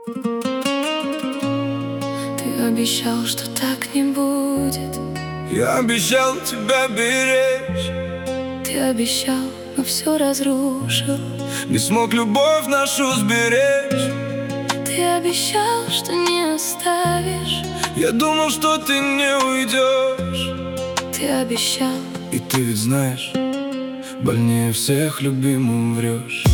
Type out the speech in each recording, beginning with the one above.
Ты обещал, что так не будет. Я обещал тебя беречь. Ты обещал, но все разрушил. Не смог любовь нашу сберечь. Ты обещал, что не оставишь. Я думал, что ты не уйдешь. Ты обещал. И ты ведь знаешь, больнее всех любимым врешь.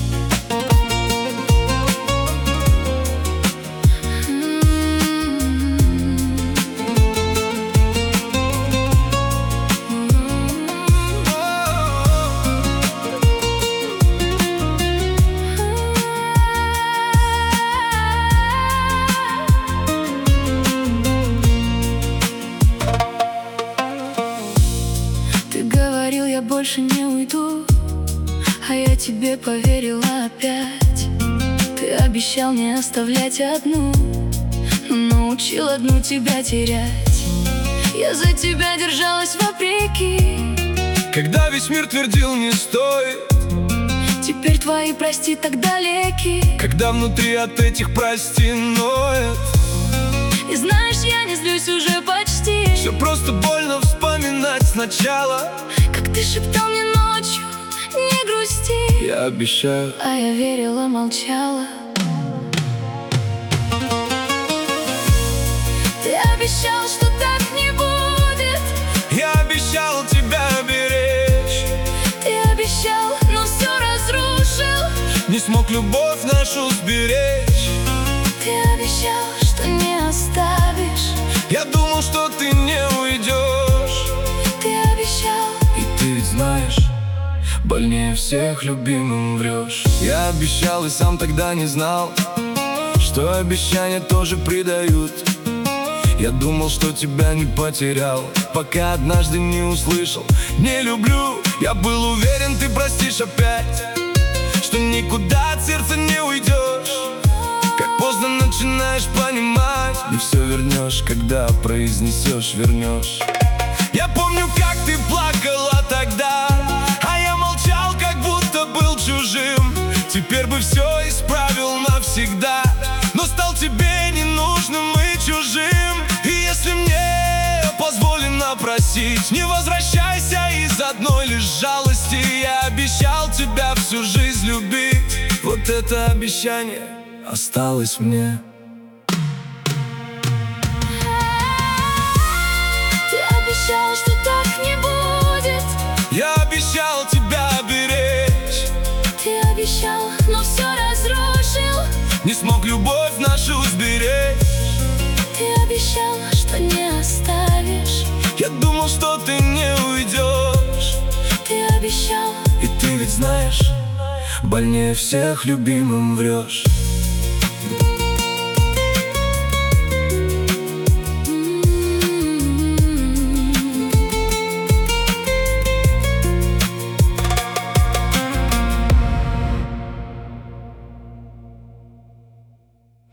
Ты говорил, я больше не уйду, а я тебе поверила опять. Ты обещал не оставлять одну, но научил одну тебя терять. Я за тебя держалась вопреки, когда весь мир твердил не стоит. теперь твои прости так далеки. Когда внутри от этих прости ноет. И знаешь, я не злюсь уже почти. Все просто больно вспоминать сначала. Как ты шептал мне ночью, не грусти. Я обещаю. А я верила, молчала. Ты обещал, что так не будет. Я обещал тебя беречь. Ты обещал, но все разрушил. Не смог любовь нашу сберечь. Ты обещал, что не оставишь. Я думал, что ты не уйдешь. Ты обещал. И ты ведь знаешь, больнее всех любимым врешь. Я обещал и сам тогда не знал, что обещания тоже предают. Я думал, что тебя не потерял, пока однажды не услышал «не люблю». Я был уверен, ты простишь опять, что никуда от сердца не уйдешь. Как поздно начинаешь понимать, не все вернешь, когда произнесешь вернешь. Я помню, как ты плакала тогда, а я молчал, как будто был чужим. Теперь бы все исправил навсегда, но стал тебе ненужным и чужим. И если мне позволено просить, не возвращайся из одной лишь жалости. Я обещал тебя всю жизнь любить. Вот это обещание осталось мне. Ты обещал, что так не будет. Я обещал тебя беречь. Ты обещал, но все разрушил. Не смог любовь нашу сберечь. Ты обещал, что не оставишь. Я думал, что ты не уйдешь. Ты обещал. И ты ведь знаешь, больнее всех любимым врешь.